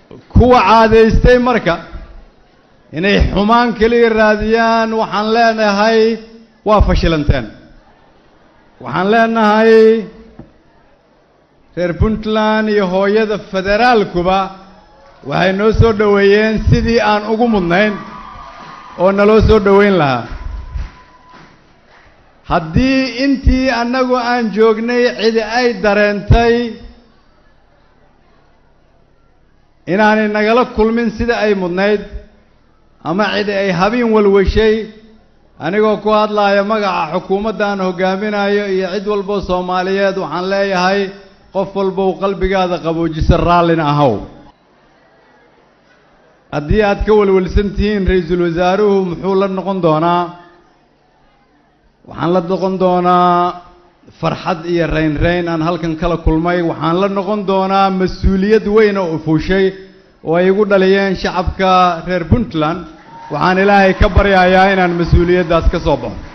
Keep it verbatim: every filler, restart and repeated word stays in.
kuwa caadaystay marka inay xumaan kaliya raadiyaan waxaan leenahay waa fashilanteen waxaan leenahay reer Puntland iyo hooyada federaalkuba waxay noo soo dhaweeyeen sidii aan ugu mudnayn oo naloo soo dhaweyn lahaa haddii intii annagu aan joognay cidi ay dareentay inaanay nagala kulmin sida ay mudnayd ama cidi ay habeen walwashay anigoo ku hadlaaya magaca xukuumadda aan hogaaminayo iyo cid walba Soomaaliyeed waxaan leeyahay qof walba oo qalbigaada qaboojiso raallina ahow haddii aad ka walwalsantihiin ra'iisul wasaaruhu muxuu la noqon doonaa waxaan la noqon doonaa farxad iyo rayn rayn aan halkan kala kulmay waxaan la noqon doonaa mas'uuliyad weyn oo fuushay oo ay igu dhaliyeen shacabka reer Puntland waxaan ilaahay ka baryayaa inaan mas'uuliyadaas ka soo baxo